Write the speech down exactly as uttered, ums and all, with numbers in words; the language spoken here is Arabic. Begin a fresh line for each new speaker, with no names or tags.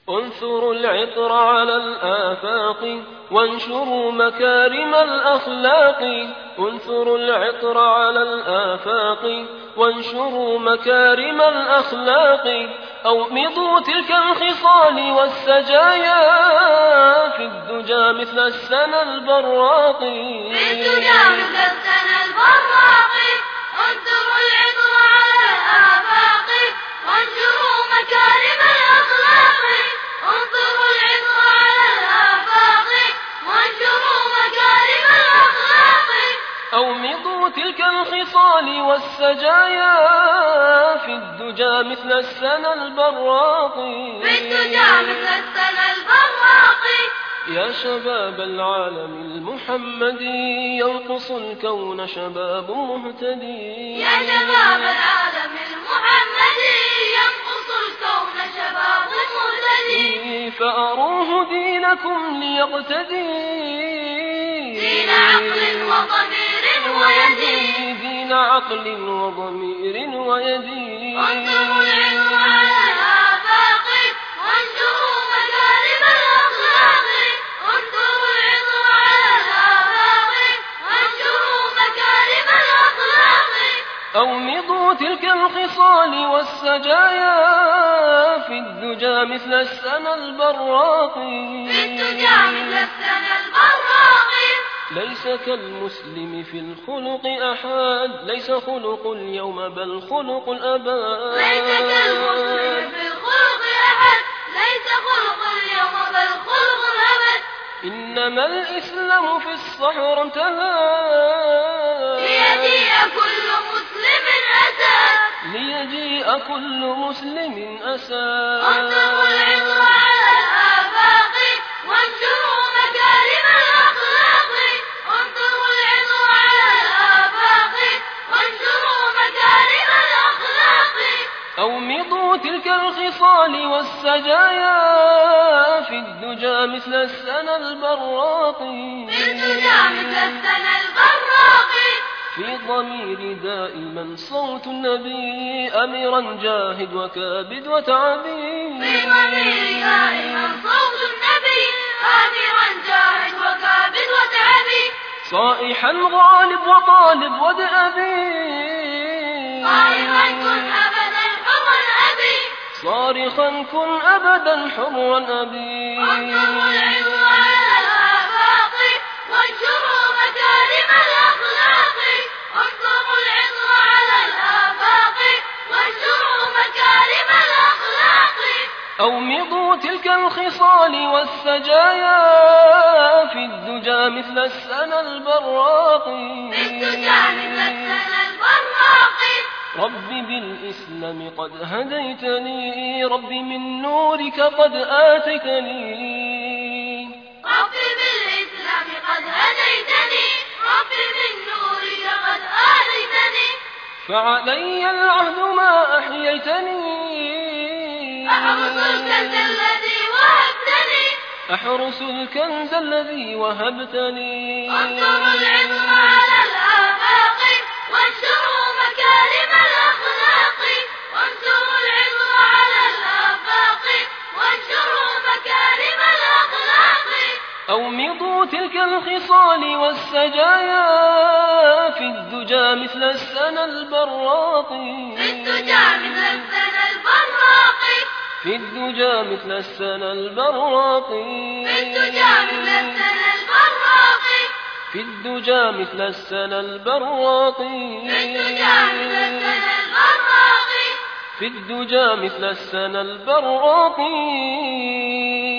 انثروا العطر على الآفاق وانشروا مكارم الأخلاق انثروا العطر على الآفاق وانشروا مكارم الأخلاق أومضوا تلك الخصال والسجايا في الدجى مثل السنى البراق
في الدجى مثل السنى البراق انثروا العطر على الآفاق وانشروا مكارم الأخلاق انثروا العطر على الآفاق وانشروا مكارم الأخلاق
أومضوا تلك الخصال والسجايا في الدجى مثل السنى البراق
في الدجى مثل السنى البراق
يا شباب العالم المحمدي ينقص الكون شباب مهتدي
يا شباب العالم المحمدي ينقص الكون شباب مهتدي
فأروه دينكم ليقتدي
دين عقل وضمير ويدي
دين عقل وضمير ويدي
انظروا العلم على الآفاق وانشروا مكارم الأخلاق انظروا العلم على الآفاق وانشروا مكارم الأخلاق
أومضوا تلك الخصال والسجايا في الدجى مثل السنى البراق
في الدجى مثل السنى البراق
ليس كالمسلم في الخلق أحد ليس خلق اليوم بل خلق الأبد
ليس كالمسلم في الخلق أحد ليس خلق اليوم بل خلق الأبد
إنما الإسلام في الصحراء انتهى
ليجيء كل مسلم أسد
ليجيء كل مسلم أسد
انظروا العطر على الآفاق وانشروا مكارم الأخلاق انظروا العطر على الآفاق وانشروا مكارم الأخلاق
أومضوا تلك الخصال والسجايا في الدجى مثل السنى البراق
في الدجى مثل السنى البراق
في ضمير دائما صوت النبي أمرا جاهد وكابد وتعبي
في ضمير دائما صوت النبي آمرا جاهد وكابد وتعبي
صائحا غالب وطالب ودأبي
صائحا كن أبدا حرا أبي
صارخا كن أبدا حرا أبي
انظروا العلم على الآفاق وانشروا مكارم الأخلاق انظروا العطر على الآفاق وانشروا مكارم الأخلاق
أومضوا تلك الخصال والسجايا في الدجى مثل السنى البراق
في الدجى مثل السنى البراق
رب بالإسلام قد هديتني رب من نورك قد آتيتني
رب بالإسلام قد هديتني رب من نورك قد آتيتني
فعلي العهد ما أحييتني
أحرس الكنز الذي وهبتني
أحرس الكنز الذي وهبتني
انظروا العطر على الآفاق وانشروا مكارم الأخلاق انظروا العطر على الآفاق وانشروا مكارم الأخلاق
أومضوا تلك الخصال والسجايا في الدجى مثل السنى البراق
في الدجى مثل السنى البراق
في الدجى مثل السنى البراق
في الدجى مثل السنى البراق
في الدجى مثل السنى البراق
في الدجى مثل السنى البراق
في الدجى مثل السنى البراق